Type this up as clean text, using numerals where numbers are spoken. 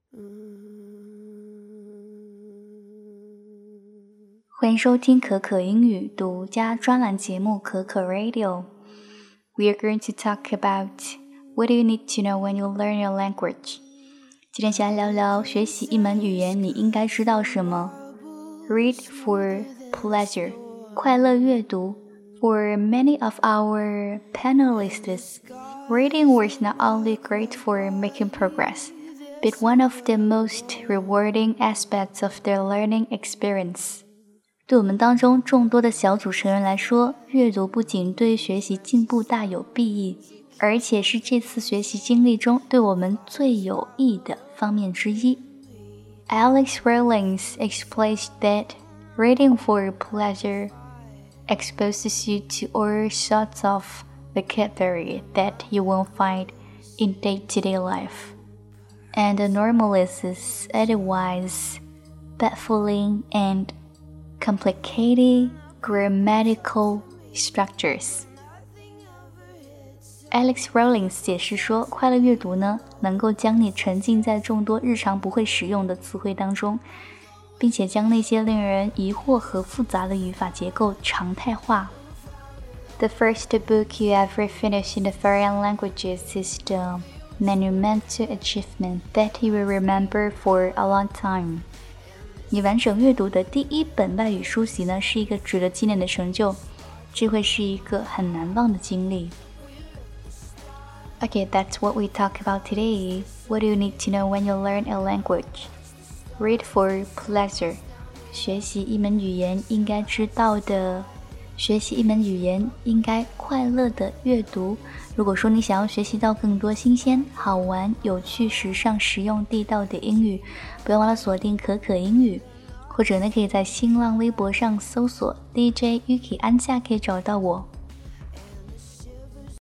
欢迎收听可可英语独家专栏节目可可 Radio。We are going to talk about what do you need to know when you learn a language。今天先来聊聊学习一门语言你应该知道什么。Read for pleasure， 快乐阅读。For many of our panelists, reading was not only great for making progress, but one of the most rewarding aspects of their learning experience。对我们当中众多的小组成员来说，阅读不仅对学习进步大有裨益，而且是这次学习经历中对我们最有益的方面之一。Alex Rawlings explains that reading for pleasure exposes you to all sorts of vocabulary that you won't find in day-to-day life, and normalizes otherwise baffling and complicated grammatical structures。 Alex Rawlings 解释说，快乐阅读呢，能够将你沉浸在众多日常不会使用的词汇当中，并且将那些令人疑惑和复杂的语法结构常态化。The first book you ever finish in the foreign languages is the monumental achievement that you will remember for a long time。你完整阅读的第一本外语书籍呢，是一个值得纪念的成就，这会是一个很难忘的经历。Okay, that's what we talk about today. What do you need to know when you learn a language? Read for pleasure. 学习一门语言应该知道的，学习一门语言应该快乐的阅读。如果说你想要学习到更多新鲜、好玩、有趣、时尚、实用、地道的英语，不要忘了锁定可可英语，或者呢可以在新浪微博上搜索 DJ Yuki 安夏可以找到我。